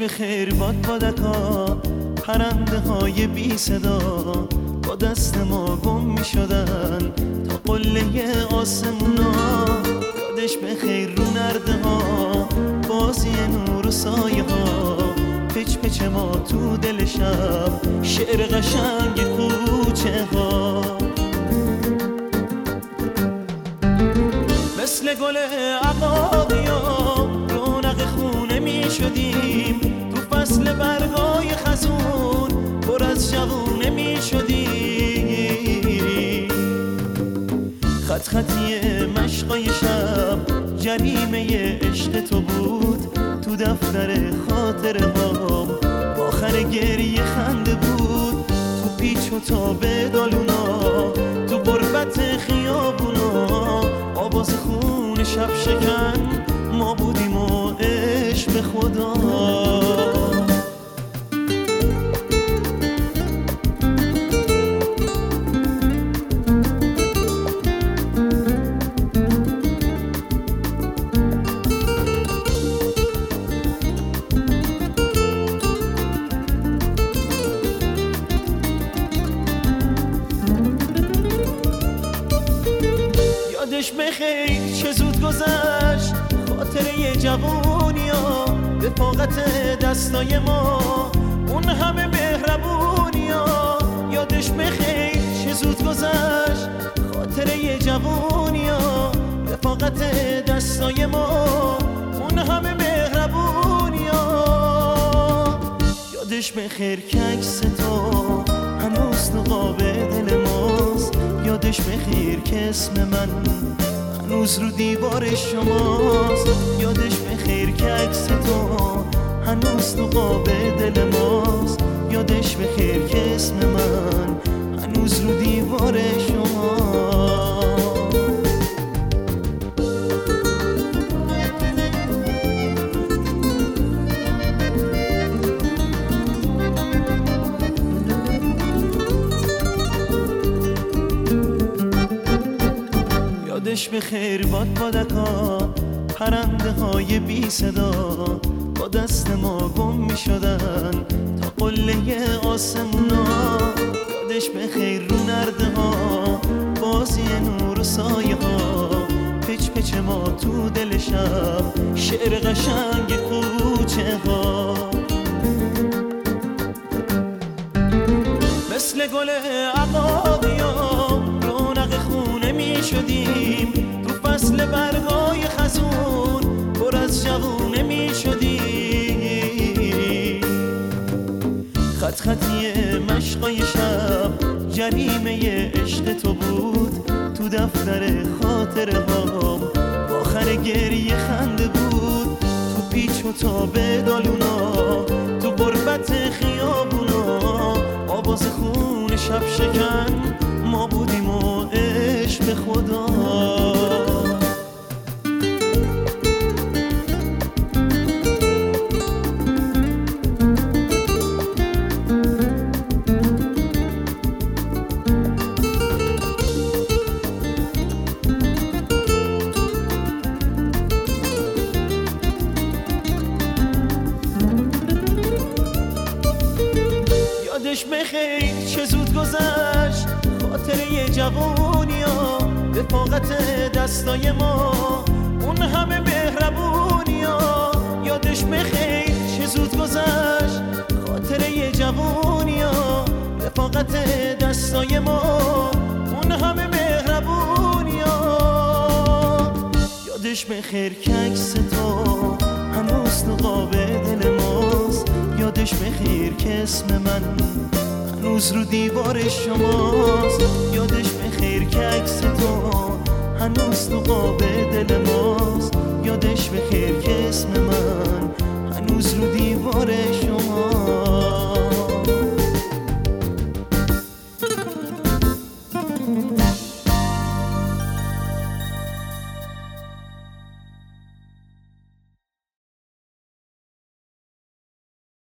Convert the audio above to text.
به خیر باد بادکا، پرنده های بی صدا با دست ما گم می شدن تا قله آسمونا. یادش به خیر رو نرده ها، بازی نور و سایه ها، پچ پچ ما تو دل شب، شعر قشنگ کوچه ها. مثل گل عقاقیا رونق خونه می شدیم، تو فصل برگای خزون پر از جوونه می شدیم. خط خطی مشقای شب جریمه عشق تو بود، تو دفتر خاطره ها آخر گریه خنده بود. تو پیچ و تاب دالونا، تو غربت خیابونا، آواز خون شب شکن ما بودیم و عشق به خدا. یادش بخیر چه زود گذشت خاطره جوونیا، رفاقت دستای ما اون همه مهربونیا. یادش بخیر چه زود گذشت خاطره جوونیا، رفاقت دستای ما اون همه مهربونیا. یادش بخیر که عکس تو هنوز تو قاب دل ماست، یادش بخیر که اسم من هنوز رو دیوار شماست. یادش بخیر که عکس تو هنوز تو قاب دل ماست، یادش بخیر که اسم من هنوز رو دیوار شماست. یادش به خیر باد بادکا، پرنده های بی صدا با دست ما گم می شدن تا قله آسمونا. یادش به خیر رو نرده ها، بازی نور و سایه ها، پچ پچ ما تو دل شب، شعر قشنگ کوچه ها. مثل گل عقاقیا رونق خونه می شدیم، تو فصل برگای خزون پر از جوونه می شدیم. خط خطی مشقای شب جریمه عشق تو بود، تو دفتر خاطره ها آخر گریه خنده بود. تو پیچ و تاب دالونا، تو غربت خیابونا، آواز خون شب شکن ما بودیم و عشق به خدا. یادش بخیر چه زود گذشت خاطره جوونیا، رفاقت دستای ما اون همه مهربونیا. یادش بخیر چه زود گذشت خاطره جوونیا، رفاقت دستای ما اون همه مهربونیا. یادش بخیر که عکس تو هنوز تو قاب دل ماست، یادش بخیر که اسم من هنوز رو دیوار شماست. یادش بخیر که عکس تو هنوز تو قاب دل ماست، یادش بخیر که اسم من هنوز رو دیوار شماست.